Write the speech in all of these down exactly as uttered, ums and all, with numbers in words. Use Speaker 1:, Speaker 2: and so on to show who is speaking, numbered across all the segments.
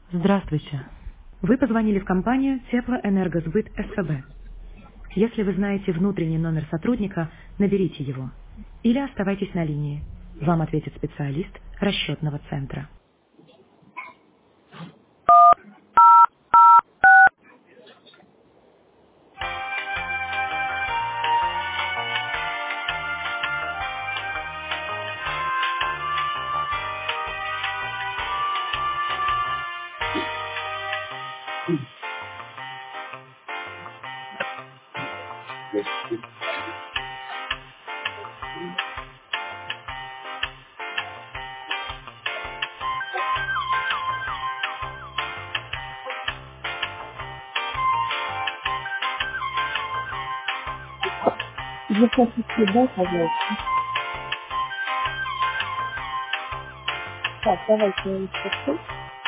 Speaker 1: Здравствуйте. Вы позвонили в компанию Теплоэнергосбыт СПБ. Если вы знаете внутренний номер сотрудника, наберите его. Или оставайтесь на линии. Вам ответит специалист расчетного центра.
Speaker 2: Двухмесячный, дай, пожалуйста. Так, давайте я инструкцию.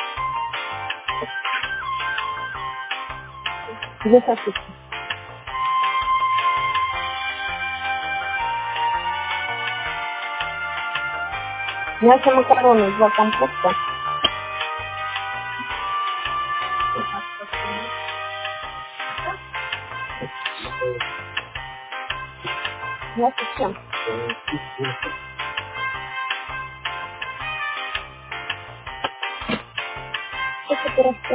Speaker 2: Где хотите? Мясо макароны, два комплекта. Мясо с чем? Это пирожки.